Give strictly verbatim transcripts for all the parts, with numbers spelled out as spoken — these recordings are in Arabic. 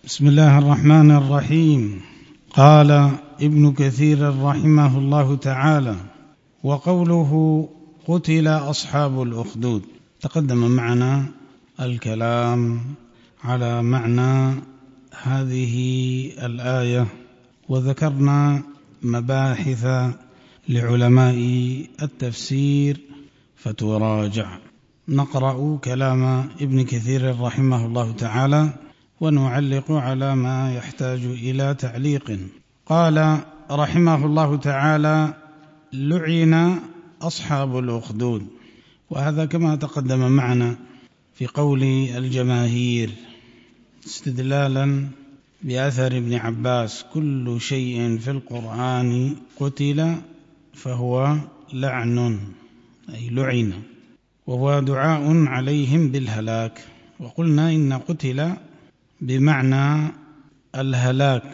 بسم الله الرحمن الرحيم. قال ابن كثير رحمه الله تعالى: وقوله قتل أصحاب الأخدود. تقدم معنا الكلام على معنى هذه الآية، وذكرنا مباحث لعلماء التفسير فتراجع. نقرأ كلام ابن كثير رحمه الله تعالى ونعلق على ما يحتاج إلى تعليق. قال رحمه الله تعالى: لعن أصحاب الأخدود. وهذا كما تقدم معنا في قول الجماهير استدلالا بأثر ابن عباس: كل شيء في القرآن قتل فهو لعن، أي لعن، وهو دعاء عليهم بالهلاك. وقلنا إن قتل بمعنى الهلاك،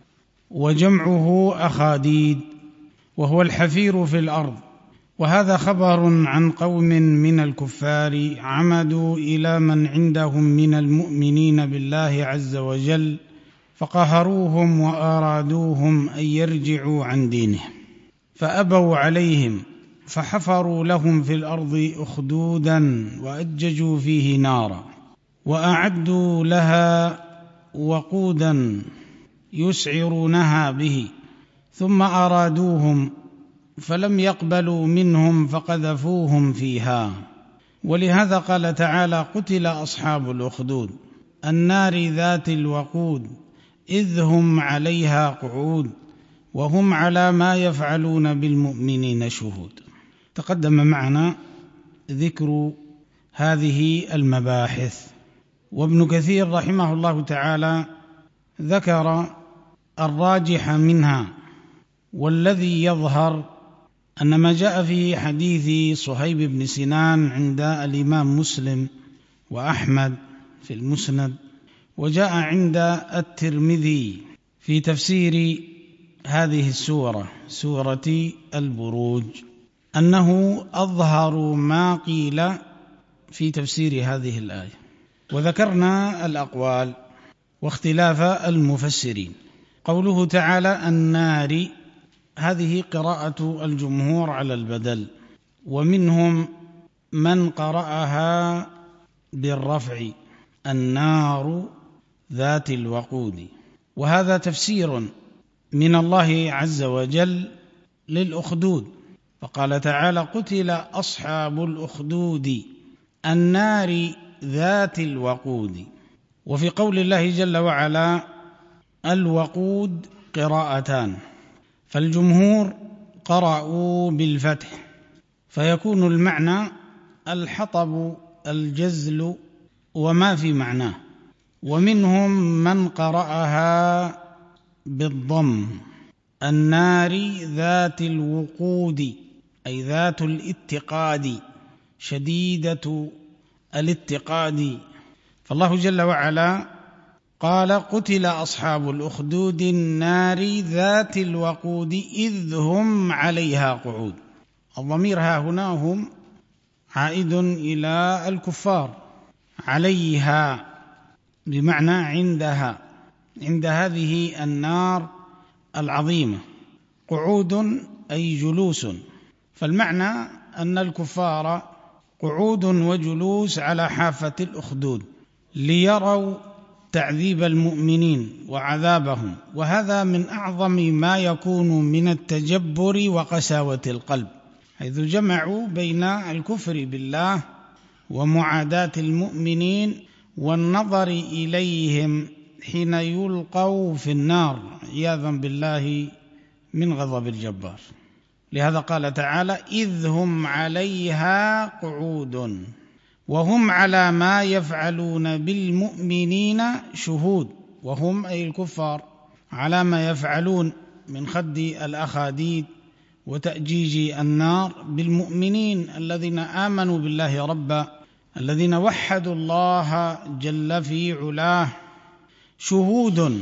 وجمعه أخاديد، وهو الحفير في الأرض. وهذا خبر عن قوم من الكفار عمدوا إلى من عندهم من المؤمنين بالله عز وجل فقهروهم وأرادوهم أن يرجعوا عن دينهم، فأبوا عليهم فحفروا لهم في الأرض أخدودا وأججوا فيه نارا، وأعدوا لها وقودا يسعرونها به، ثم أرادوهم فلم يقبلوا منهم فقذفوهم فيها. ولهذا قال تعالى: قتل أصحاب الأخدود النار ذات الوقود إذ هم عليها قعود وهم على ما يفعلون بالمؤمنين شهود. تقدم معنا ذكر هذه المباحث، وابن كثير رحمه الله تعالى ذكر الراجح منها، والذي يظهر أن ما جاء في حديث صهيب بن سنان عند الإمام مسلم وأحمد في المسند، وجاء عند الترمذي في تفسير هذه السورة، سورة البروج، أنه أظهر ما قيل في تفسير هذه الآية. وذكرنا الأقوال واختلاف المفسرين. قوله تعالى النار، هذه قراءة الجمهور على البدل، ومنهم من قرأها بالرفع: النار ذات الوقود. وهذا تفسير من الله عز وجل للأخدود، فقال تعالى: قتل أصحاب الأخدود النار ذات الوقود. وفي قول الله جل وعلا الوقود قراءتان، فالجمهور قرأوا بالفتح، فيكون المعنى الحطب الجزل وما في معناه. ومنهم من قرأها بالضم: النار ذات الوقود، أي ذات الاتقاد، شديدة الاتقاد. فالله جل وعلا قال: قتل أصحاب الأخدود النار ذات الوقود إذ هم عليها قعود. الضمير ها هنا هم عائد إلى الكفار، عليها بمعنى عندها، عند هذه النار العظيمة، قعود أي جلوس. فالمعنى أن الكفار قعود وجلوس على حافة الأخدود ليروا تعذيب المؤمنين وعذابهم. وهذا من أعظم ما يكون من التجبر وقساوة القلب، حيث جمعوا بين الكفر بالله ومعاداة المؤمنين والنظر إليهم حين يلقوا في النار عياذا بالله من غضب الجبار. لهذا قال تعالى: إذ هم عليها قعود وهم على ما يفعلون بالمؤمنين شهود. وهم أي الكفار على ما يفعلون من خد الأخاديد وتأجيج النار بالمؤمنين الذين آمنوا بالله ربا، الذين وحدوا الله جل في علاه. شهود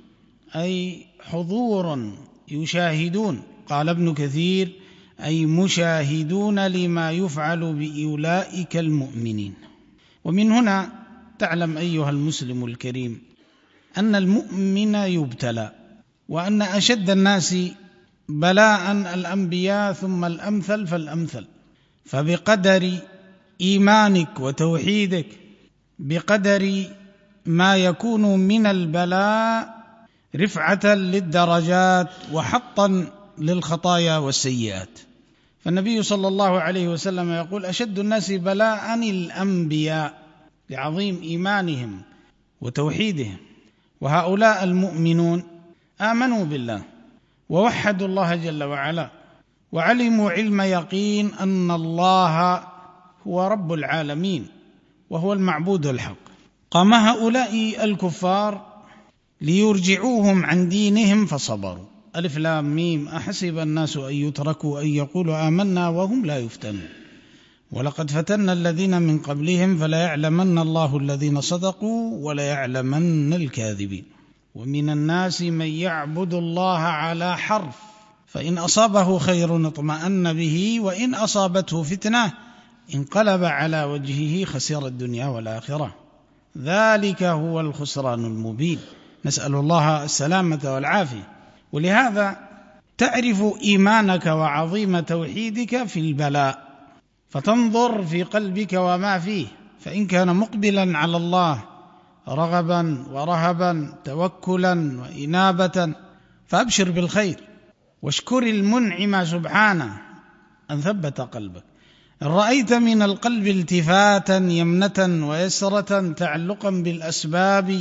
أي حضور، يشاهدون. قال ابن كثير: أي مشاهدون لما يفعل بأولئك المؤمنين. ومن هنا تعلم أيها المسلم الكريم أن المؤمن يبتلى، وأن أشد الناس بلاء الأنبياء ثم الأمثل فالأمثل، فبقدر إيمانك وتوحيدك، بقدر ما يكون من البلاء رفعة للدرجات وحطا للخطايا والسيئات. فالنبي صلى الله عليه وسلم يقول: أشد الناس بلاء الأنبياء، لعظيم إيمانهم وتوحيدهم. وهؤلاء المؤمنون آمنوا بالله ووحدوا الله جل وعلا، وعلموا علم يقين أن الله هو رب العالمين وهو المعبود الحق. قام هؤلاء الكفار ليرجعوهم عن دينهم فصبروا. ألف لام ميم: أحسب الناس أن يتركوا أن يقولوا آمنا وهم لا يفتنون ولقد فتنا الذين من قبلهم فلا يعلمن الله الذين صدقوا ولا يعلمن الكاذبين. ومن الناس من يعبد الله على حرف، فإن أصابه خير اطمأن به وإن أصابته فتنة انقلب على وجهه خسر الدنيا والآخرة، ذلك هو الخسران المبين. نسأل الله السلامة والعافية. ولهذا تعرف إيمانك وعظيم توحيدك في البلاء، فتنظر في قلبك وما فيه، فإن كان مقبلا على الله رغبا ورهبا توكلا وإنابة فأبشر بالخير، واشكر المنعم سبحانه أن ثبت قلبك. إن رأيت من القلب التفاتا يمنة ويسرة تعلقا بالأسباب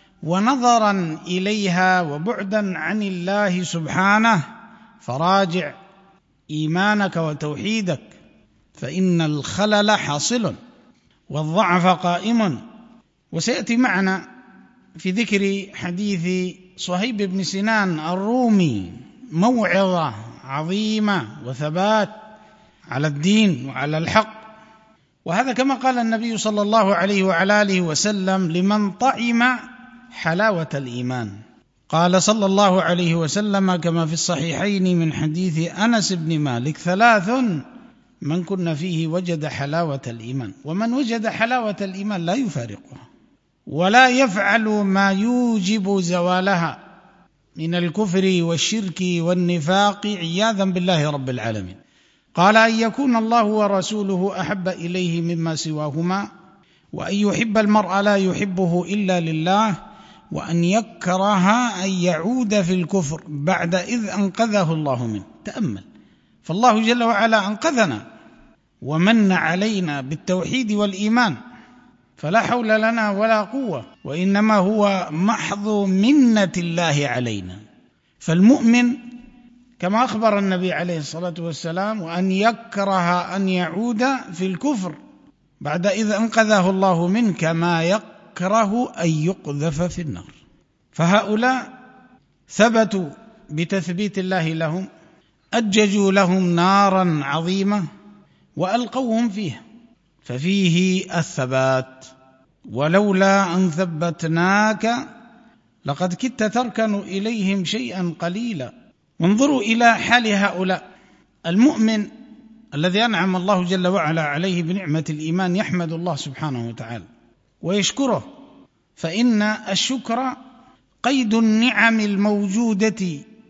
ونظرا إليها وبعدا عن الله سبحانه، فراجع إيمانك وتوحيدك، فإن الخلل حاصل والضعف قائم. وسيأتي معنا في ذكر حديث صهيب بن سنان الرومي موعظة عظيمة وثبات على الدين وعلى الحق. وهذا كما قال النبي صلى الله عليه وعلى آله وسلم لمن طعم حلاوة الإيمان. قال صلى الله عليه وسلم كما في الصحيحين من حديث أنس بن مالك: ثلاث من كن فيه وجد حلاوة الإيمان. ومن وجد حلاوة الإيمان لا يفارقها ولا يفعل ما يوجب زوالها من الكفر والشرك والنفاق عياذا بالله رب العالمين. قال: أن يكون الله ورسوله أحب إليه مما سواهما، وأن يحب المرء لا يحبه إلا لله، وأن يكره أن يعود في الكفر بعد إذ أنقذه الله منه. تأمل، فالله جل وعلا أنقذنا ومن علينا بالتوحيد والإيمان، فلا حول لنا ولا قوة، وإنما هو محض منة الله علينا. فالمؤمن كما أخبر النبي عليه الصلاة والسلام: وأن يكره أن يعود في الكفر بعد إذ أنقذه الله منه، كما يكره أن يقذف في النار. فهؤلاء ثبتوا بتثبيت الله لهم، أججوا لهم نارا عظيمة وألقوهم فيها، ففيه الثبات. ولولا أن ثبتناك لقد كدت تركن إليهم شيئا قليلا. وانظروا إلى حال هؤلاء. المؤمن الذي أنعم الله جل وعلا عليه بنعمة الإيمان يحمد الله سبحانه وتعالى ويشكره، فإن الشكر قيد النعم الموجودة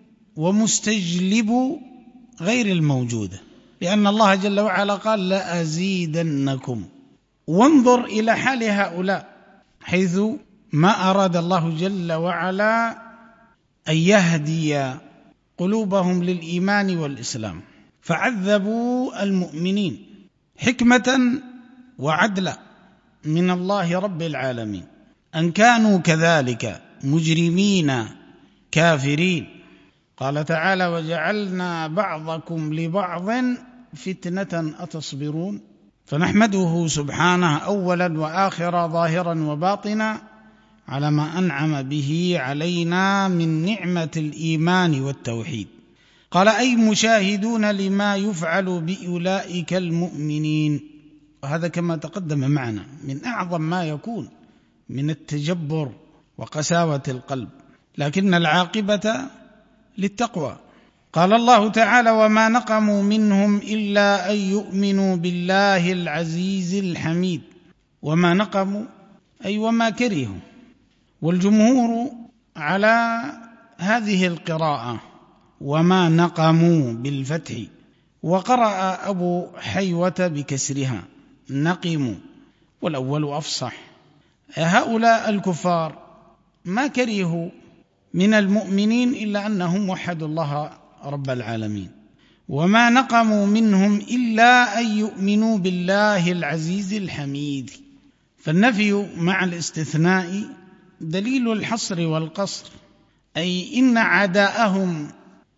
ومستجلب غير الموجودة، لأن الله جل وعلا قال: لأزيدنكم. وانظر إلى حال هؤلاء، حيث ما أراد الله جل وعلا أن يهدي قلوبهم للإيمان والإسلام، فعذبوا المؤمنين حكمة وعدلا من الله رب العالمين، أن كانوا كذلك مجرمين كافرين. قال تعالى: وجعلنا بعضكم لبعض فتنة أتصبرون. فنحمده سبحانه أولا وآخرا ظاهرا وباطنا على ما أنعم به علينا من نعمة الإيمان والتوحيد. قال: أي مشاهدون لما يفعل بأولئك المؤمنين. وهذا كما تقدم معنا من أعظم ما يكون من التجبر وقساوة القلب، لكن العاقبة للتقوى. قال الله تعالى: وما نقموا منهم إلا أن يؤمنوا بالله العزيز الحميد. وما نقموا أي وما كرهوا، والجمهور على هذه القراءة وما نقموا بالفتح، وقرأ أبو حيوة بكسرها نقموا، والأول أفصح. هؤلاء الكفار ما كرهوا من المؤمنين إلا أنهم وحدوا الله رب العالمين، وما نقموا منهم إلا أن يؤمنوا بالله العزيز الحميد. فالنفي مع الاستثناء دليل الحصر والقصر، أي إن عداءهم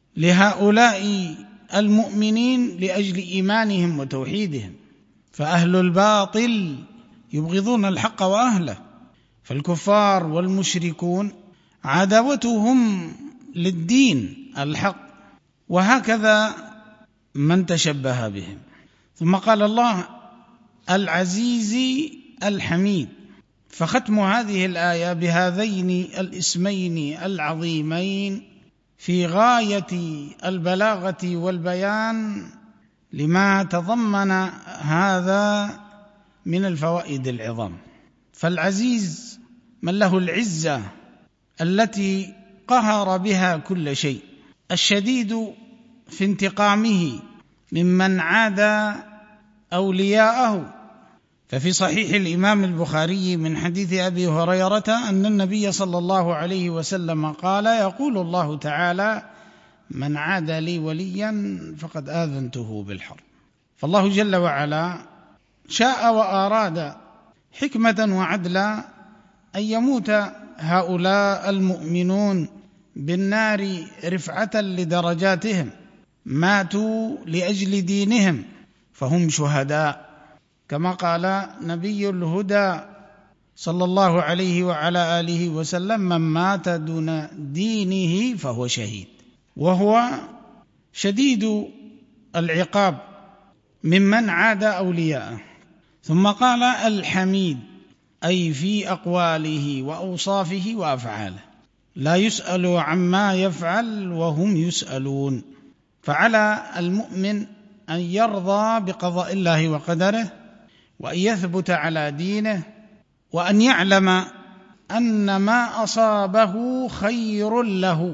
لهؤلاء المؤمنين لأجل إيمانهم وتوحيدهم، فأهل الباطل يبغضون الحق وأهله، فالكفار والمشركون عداوتهم للدين الحق، وهكذا من تشبه بهم. ثم قال الله العزيز الحميد، فختم هذه الآية بهذين الاسمين العظيمين في غاية البلاغة والبيان لما تضمن هذا من الفوائد العظام. فالعزيز من له العزة التي قهر بها كل شيء، الشديد في انتقامه ممن عادى أولياءه. ففي صحيح الإمام البخاري من حديث أبي هريرة أن النبي صلى الله عليه وسلم قال: يقول الله تعالى: من عادى لي وليا فقد آذنته بالحرب. فالله جل وعلا شاء وأراد حكمة وعدلا أن يموت هؤلاء المؤمنون بالنار رفعة لدرجاتهم، ماتوا لأجل دينهم فهم شهداء، كما قال نبي الهدى صلى الله عليه وعلى آله وسلم: من مات دون دينه فهو شهيد. وهو شديد العقاب ممن عاد أولياءه. ثم قال الحميد، أي في أقواله وأوصافه وأفعاله، لا يسأل عما يفعل وهم يسألون. فعلى المؤمن أن يرضى بقضاء الله وقدره، وأن يثبت على دينه، وأن يعلم أن ما أصابه خير له،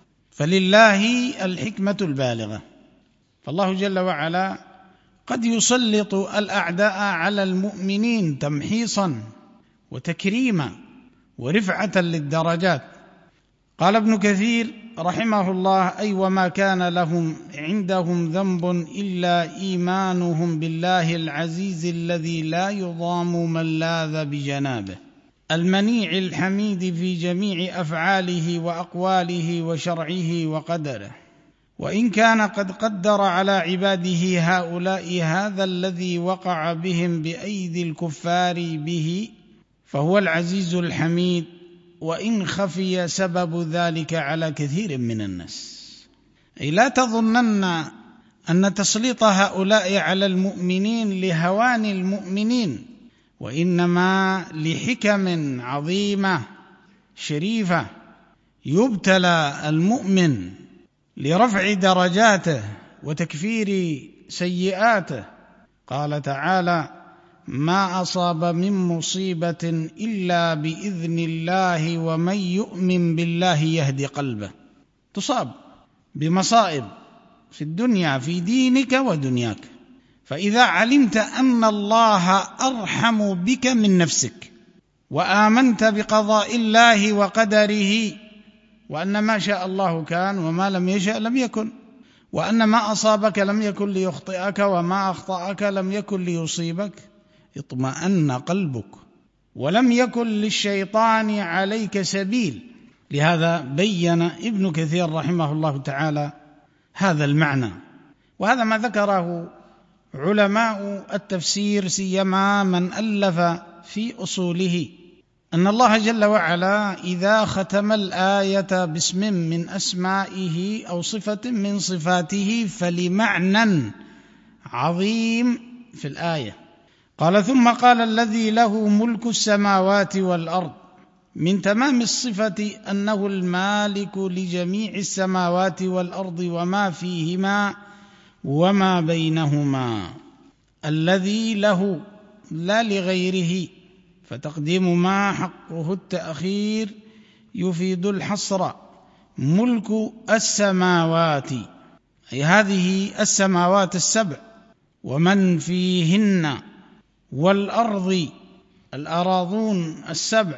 فلله الحكمة البالغة. فالله جل وعلا قد يسلط الأعداء على المؤمنين تمحيصا وتكريما ورفعة للدرجات. قال ابن كثير رحمه الله: أي وما كان لهم عندهم ذنب إلا إيمانهم بالله العزيز الذي لا يضام من لاذ بجنابه، المنيع الحميد في جميع أفعاله وأقواله وشرعه وقدره. وإن كان قد قدر على عباده هؤلاء هذا الذي وقع بهم بأيدي الكفار به، فهو العزيز الحميد، وإن خفي سبب ذلك على كثير من الناس. أي لا تظنن أن تسليط هؤلاء على المؤمنين لهوان المؤمنين، وإنما لحكم عظيمة شريفة يبتلى المؤمن لرفع درجاته وتكفير سيئاته. قال تعالى: ما أصاب من مصيبة إلا بإذن الله ومن يؤمن بالله يهدي قلبه. تصاب بمصائب في الدنيا في دينك ودنياك، فإذا علمت أن الله أرحم بك من نفسك، وآمنت بقضاء الله وقدره، وأن ما شاء الله كان وما لم يشأ لم يكن، وأن ما أصابك لم يكن ليخطئك وما أخطأك لم يكن ليصيبك، اطمأن قلبك، ولم يكن للشيطان عليك سبيل. لهذا بين ابن كثير رحمه الله تعالى هذا المعنى، وهذا ما ذكره علماء التفسير سيما من ألف في أصوله، أن الله جل وعلا إذا ختم الآية باسم من أسمائه أو صفة من صفاته فلمعنى عظيم في الآية. قال: ثم قال: الذي له ملك السماوات والأرض، من تمام الصفة أنه المالك لجميع السماوات والأرض وما فيهما وما بينهما، الذي له لا لغيره، فتقديم ما حقه التأخير يفيد الحصر. ملك السماوات، أي هذه السماوات السبع ومن فيهن، والأرض الأراضون السبع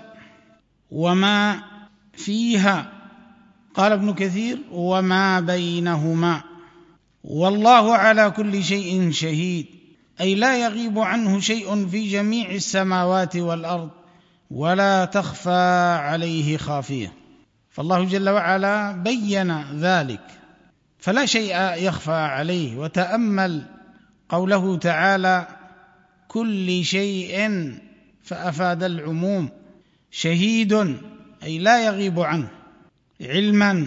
وما فيها. قال ابن كثير: وما بينهما. والله على كل شيء شهيد، أي لا يغيب عنه شيء في جميع السماوات والأرض ولا تخفى عليه خافية. فالله جل وعلا بين ذلك فلا شيء يخفى عليه. وتأمل قوله تعالى: كل شيء، فأفاد العموم. شهيد أي لا يغيب عنه علما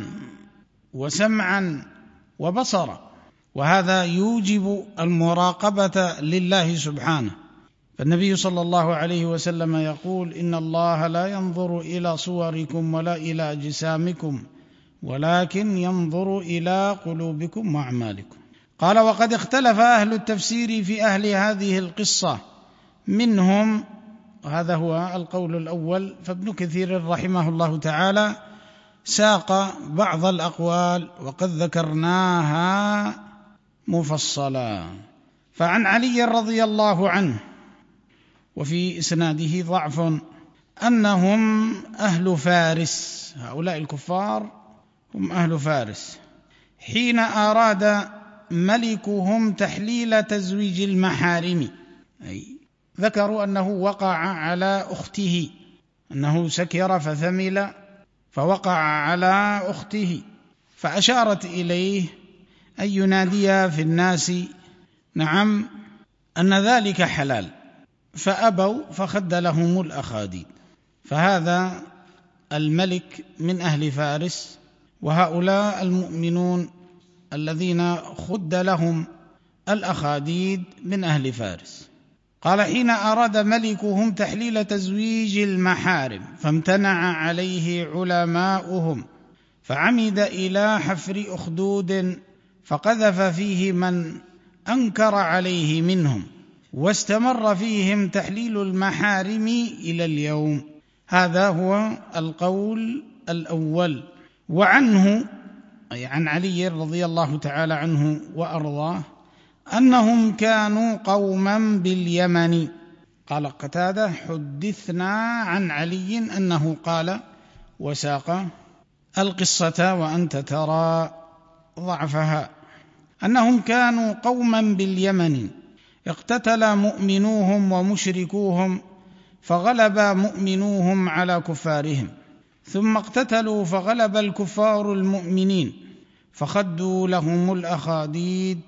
وسمعا وبصرا، وهذا يوجب المراقبة لله سبحانه. فالنبي صلى الله عليه وسلم يقول: إن الله لا ينظر إلى صوركم ولا إلى أجسامكم ولكن ينظر إلى قلوبكم وأعمالكم. قال: وقد اختلف أهل التفسير في أهل هذه القصة، منهم، وهذا هو القول الأول، فابن كثير رحمه الله تعالى ساق بعض الأقوال وقد ذكرناها مفصلا. فعن علي رضي الله عنه، وفي إسناده ضعف، أنهم أهل فارس، هؤلاء الكفار هم أهل فارس، حين أراد ملكهم تحليل تزويج المحارم، أي ذكروا أنه وقع على أخته، أنه سكر فثمل فوقع على أخته، فأشارت إليه أن ينادي في الناس نعم أن ذلك حلال، فأبوا فخد لهم الأخاديد. فهذا الملك من أهل فارس، وهؤلاء المؤمنون الذين خد لهم الأخاديد من أهل فارس. قال: حين أراد ملكهم تحليل تزويج المحارم فامتنع عليه علماؤهم، فعمد إلى حفر أخدود فقذف فيه من أنكر عليه منهم، واستمر فيهم تحليل المحارم إلى اليوم. هذا هو القول الأول. وعنه، أي عن علي رضي الله تعالى عنه وأرضاه، أنهم كانوا قوما باليمن. قال قتادة: حدثنا عن علي أنه قال، وساق القصة وأنت ترى ضعفها، أنهم كانوا قوما باليمن اقتتل مؤمنوهم ومشركوهم فغلب مؤمنوهم على كفارهم، ثم اقتتلوا فغلب الكفار المؤمنين فخدوا لهم الأخاديد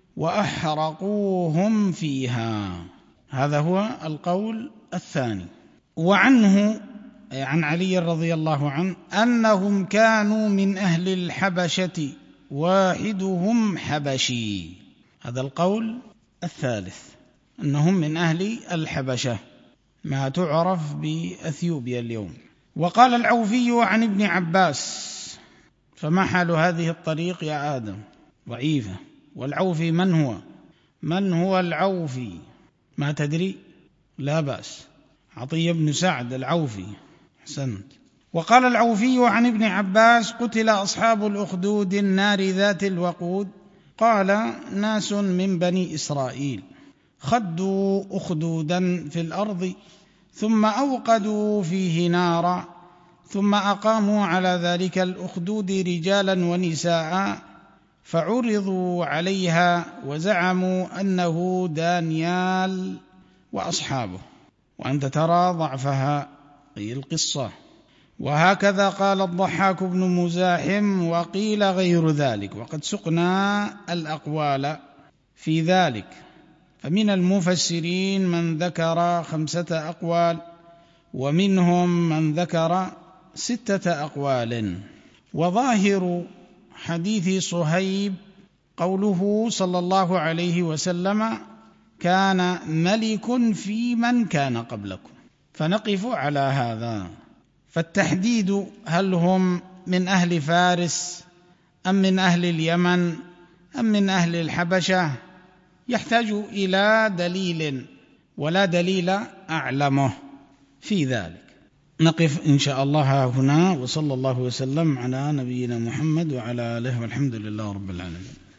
وأحرقوهم فيها. هذا هو القول الثاني. وعنه، أي عن علي رضي الله عنه، أنهم كانوا من أهل الحبشة واحدهم حبشي. هذا القول الثالث، أنهم من أهل الحبشة، ما تعرف بأثيوبيا اليوم. وقال العوفي عن ابن عباس: فما حال هذه الطريق يا آدم؟ ضعيفة. والعوفي من هو؟ من هو العوفي؟ ما تدري؟ لا بأس، عطية بن سعد العوفي. حسنت. وقال العوفي عن ابن عباس: قتل أصحاب الأخدود النار ذات الوقود. قال: ناس من بني إسرائيل خدوا أخدودا في الأرض ثم أوقدوا فيه نارا، ثم أقاموا على ذلك الأخدود رجالا ونساء فعرضوا عليها وزعموا أنه دانيال وأصحابه، وأنت ترى ضعفها، أي القصة. وهكذا قال الضحاك بن مزاحم، وقيل غير ذلك، وقد سقنا الأقوال في ذلك. فمن المفسرين من ذكر خمسة أقوال، ومنهم من ذكر ستة أقوال. وظاهر حديث صهيب قوله صلى الله عليه وسلم: كان ملك في من كان قبلكم، فنقف على هذا. فالتحديد هل هم من أهل فارس أم من أهل اليمن أم من أهل الحبشة يحتاج إلى دليل، ولا دليل أعلمه. في ذلك. نقف إن شاء الله هنا، وصلى الله وسلم على نبينا محمد وعلى آله، والحمد لله رب العالمين.